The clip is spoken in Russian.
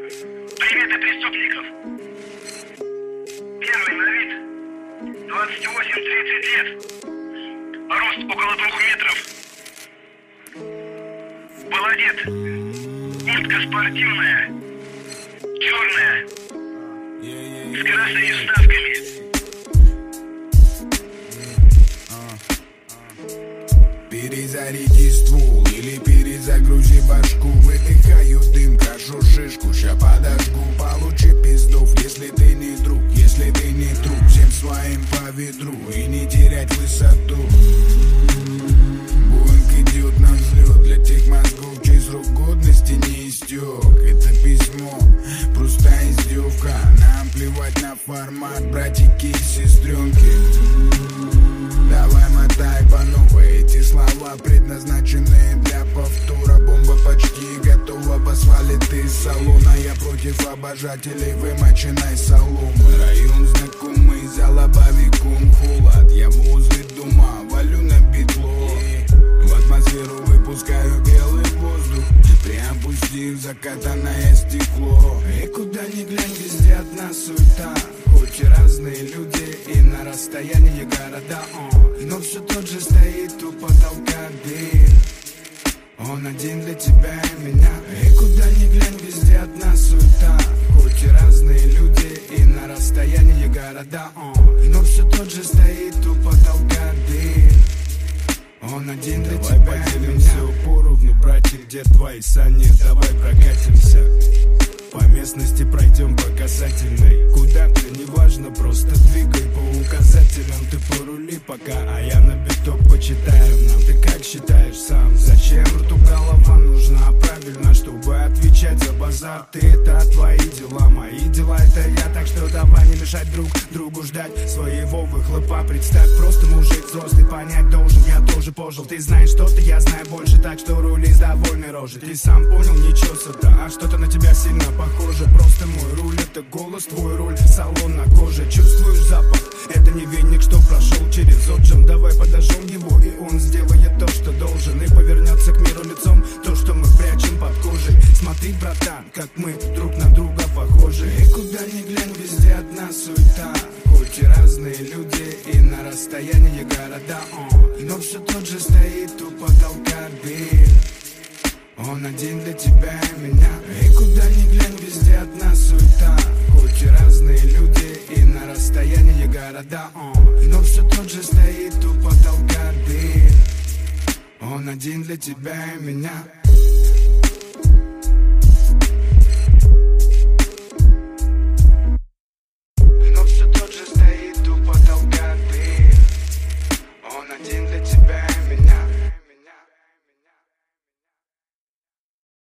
Приметы преступников. Первый на вид 28-30 лет. Рост около 2 метров. Был одет. Куртка спортивная. Черная. С красными вставками. Перезаряди ствол или перезагрузи башку. Выдыхаю дым, кашу шишку, ща подожгу. Получи пиздов, если ты не друг, если ты не друг. Всем своим по ветру и не терять высоту. Боинг идет на взлет, для тех мозгов, чей срок годности не истек. Это письмо, просто издевка. Нам плевать на формат, братики и сестренки. Давай мотай по новой, эти слова предназначены для повтора. Бомба почти готова, свалит из салона. Я против обожателей вымоченной соломы. Район знакомый, за лобовиком холод. Я возле дома, валю на битло. В атмосферу выпускаю белый воздух, приопустив закатанное стекло. И куда ни глянь, везде одна суета. Хоть и разные люди, и на расстоянии города, но все тот же стоит у потолка дым. Он один для тебя и меня. И куда ни глянь, везде одна суета. Хоть и разные люди, и на расстоянии города, но все тот же стоит у потолка дым. Он один для тебя и меня. Давай поделимся поровну, братья, где твои сани? Давай прокатимся по местности, пройдем по касательной. Куда-то неважно, просто двигай по указателям. Ты порули пока, а я на биток почитаю нам. Ты как считаешь сам, зачем рту голова нужна? Правильно, чтобы отвечать за базар. Ты это твои дела, мои дела это я. Так что давай не мешать друг другу ждать своего выхлопа. Представь, просто мужик взрослый, понять должен. Я тоже пожил, ты знаешь что-то, я знаю больше. Так что рули с довольной рожей. Ты сам понял, ничего сюда, а что-то на тебя сильно похоже. Просто мой руль, это голос, твой руль, салон на коже. Чувствуешь запах? Это не веник, что прошел через отжим. Давай подожжем его, и он сделает то, что должен. И повернется к миру лицом то, что мы прячем под кожей. Смотри, братан, как мы друг на друга похожи. И куда ни глянь, везде одна суета. Хоть и разные люди, и на расстоянии города, но все тот же стоит у потолка дым. Он один для тебя и меня. И куда ни глянь, везде одна суета. Хоть и разные люди, и на расстоянии города, но все тот же стоит у потолка дым. Он один для тебя и меня.